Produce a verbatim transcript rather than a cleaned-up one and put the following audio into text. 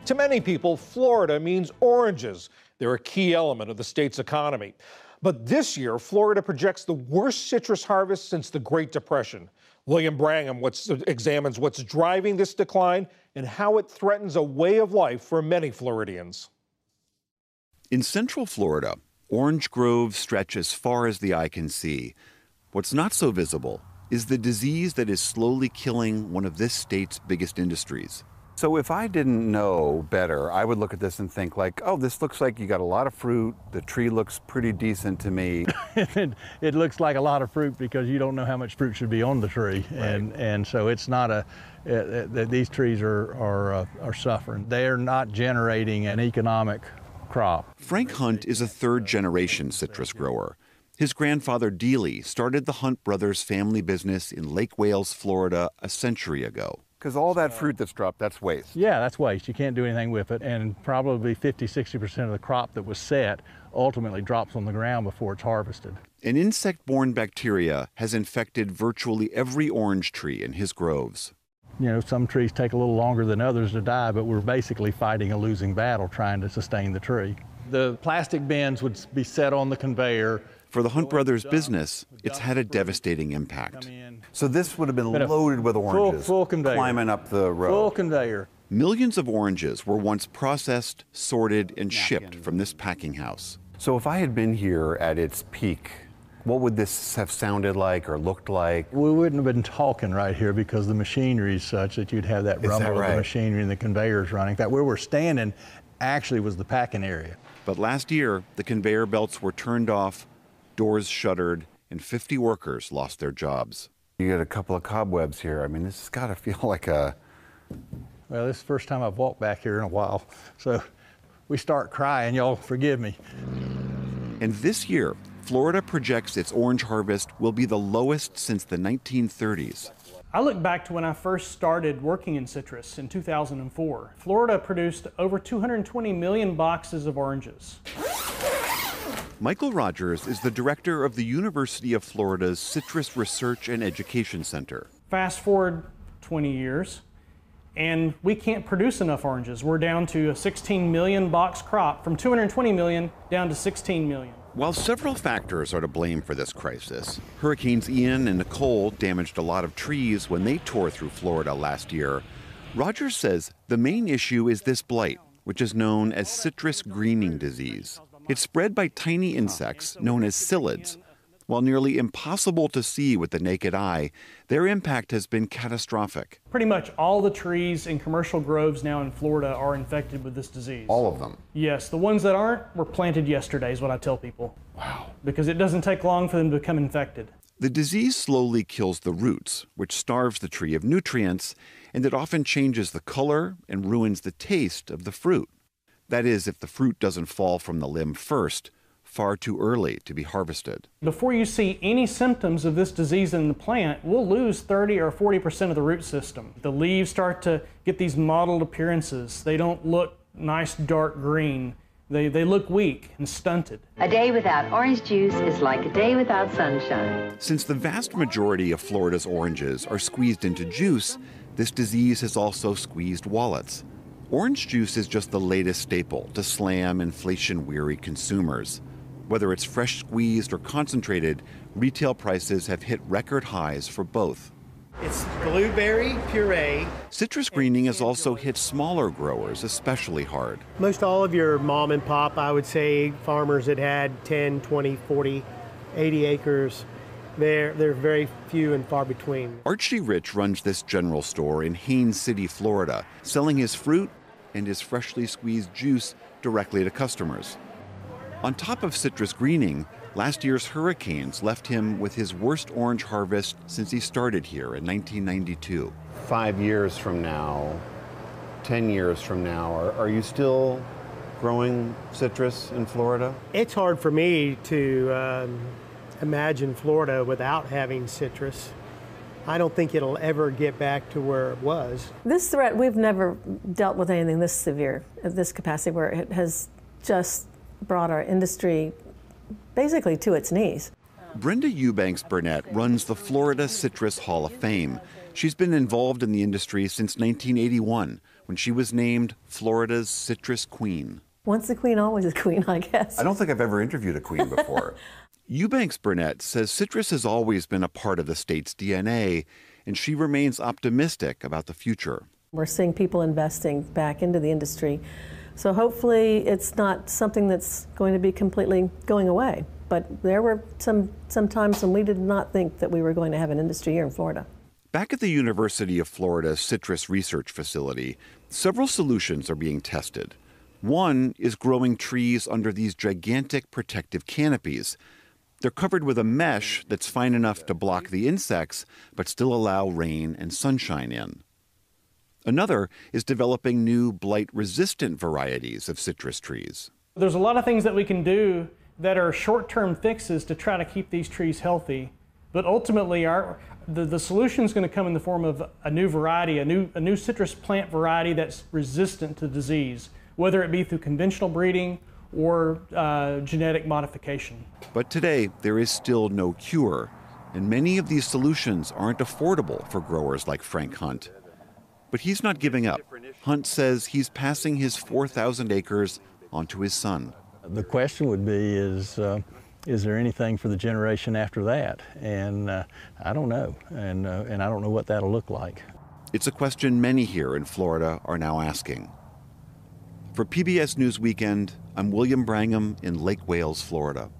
To many people, Florida means oranges. They're a key element of the state's economy. But this year, Florida projects the worst citrus harvest since the Great Depression. William Brangham what's, examines what's driving this decline and how it threatens a way of life for many Floridians. In central Florida, orange groves stretch as far as the eye can see. What's not so visible is the disease that is slowly killing one of this state's biggest industries. So if I didn't know better, I would look at this and think like, oh, this looks like you got a lot of fruit. The tree looks pretty decent to me. it, it looks like a lot of fruit because you don't know how much fruit should be on the tree. Right. And and so it's not a, it, it, these trees are, are, uh, are suffering. They're not generating an economic crop. Frank Hunt is a third generation citrus grower. His grandfather Dealey started the Hunt Brothers family business in Lake Wales, Florida a century ago. Because all that fruit that's dropped, that's waste. Yeah, that's waste. You can't do anything with it. And probably fifty, sixty percent of the crop that was set ultimately drops on the ground before it's harvested. An insect-borne bacteria has infected virtually every orange tree in his groves. You know, some trees take a little longer than others to die, but we're basically fighting a losing battle trying to sustain the tree. The plastic bins would be set on the conveyor. For the Hunt Brothers business, it's had a devastating impact. So this would have been loaded with oranges, full, full conveyor. climbing up the road. Full conveyor. Millions of oranges were once processed, sorted, and shipped from this packing house. So if I had been here at its peak, what would this have sounded like or looked like? We wouldn't have been talking right here because the machinery is such that you'd have that rumble that right? of the machinery and the conveyors running. In fact, where we're standing actually was the packing area. But last year, the conveyor belts were turned off, doors shuttered, and fifty workers lost their jobs. You get a couple of cobwebs here. I mean, this has got to feel like a... Well, this is the first time I've walked back here in a while, so we start crying, y'all forgive me. And this year, Florida projects its orange harvest will be the lowest since the nineteen thirties. I look back to when I first started working in citrus in two thousand four. Florida produced over two hundred twenty million boxes of oranges. Michael Rogers is the director of the University of Florida's Citrus Research and Education Center. Fast forward twenty years, and we can't produce enough oranges. We're down to a sixteen million box crop, from two hundred twenty million down to sixteen million. While several factors are to blame for this crisis, Hurricanes Ian and Nicole damaged a lot of trees when they tore through Florida last year. Rogers says the main issue is this blight, which is known as citrus greening disease. It's spread by tiny insects known as psyllids. While nearly impossible to see with the naked eye, their impact has been catastrophic. Pretty much all the trees in commercial groves now in Florida are infected with this disease. All of them? Yes, the ones that aren't were planted yesterday is what I tell people. Wow. Because it doesn't take long for them to become infected. The disease slowly kills the roots, which starves the tree of nutrients, and it often changes the color and ruins the taste of the fruit. That is, if the fruit doesn't fall from the limb first, far too early to be harvested. Before you see any symptoms of this disease in the plant, we'll lose thirty or forty percent of the root system. The leaves start to get these mottled appearances. They don't look nice dark green. They, they look weak and stunted. A day without orange juice is like a day without sunshine. Since the vast majority of Florida's oranges are squeezed into juice, this disease has also squeezed wallets. Orange juice is just the latest staple to slam inflation-weary consumers. Whether it's fresh squeezed or concentrated, retail prices have hit record highs for both. It's blueberry puree. Citrus greening has also hit smaller growers especially hard. Most all of your mom and pop, I would say, farmers that had ten, twenty, forty, eighty acres, they're, they're very few and far between. Archie Rich runs this general store in Haines City, Florida, selling his fruit and his freshly squeezed juice directly to customers. On top of citrus greening, last year's hurricanes left him with his worst orange harvest since he started here in nineteen ninety-two. Five years from now, ten years from now, are, are you still growing citrus in Florida? It's hard for me to um, imagine Florida without having citrus. I don't think it'll ever get back to where it was. This threat, we've never dealt with anything this severe, at this capacity, where it has just brought our industry basically to its knees. Brenda Eubanks Burnett runs the Florida Citrus Hall of Fame. She's been involved in the industry since nineteen eighty-one, when she was named Florida's citrus queen. Once a queen, always a queen, I guess. I don't think I've ever interviewed a queen before. Eubanks Burnett says citrus has always been a part of the state's D N A, and she remains optimistic about the future. We're seeing people investing back into the industry, so hopefully it's not something that's going to be completely going away. But there were some, some times when we did not think that we were going to have an industry here in Florida. Back at the University of Florida's Citrus Research Facility, several solutions are being tested. One is growing trees under these gigantic protective canopies. They're covered with a mesh that's fine enough to block the insects, but still allow rain and sunshine in. Another is developing new blight-resistant varieties of citrus trees. There's a lot of things that we can do that are short-term fixes to try to keep these trees healthy, but ultimately our, the, the solution is going to come in the form of a new variety, a new, a new citrus plant variety that's resistant to disease, whether it be through conventional breeding or uh, genetic modification. But today, there is still no cure, and many of these solutions aren't affordable for growers like Frank Hunt. But he's not giving up. Hunt says he's passing his four thousand acres onto his son. The question would be is, uh, is there anything for the generation after that? And uh, I don't know, and, uh, and I don't know what that'll look like. It's a question many here in Florida are now asking. For P B S News Weekend, I'm William Brangham in Lake Wales, Florida.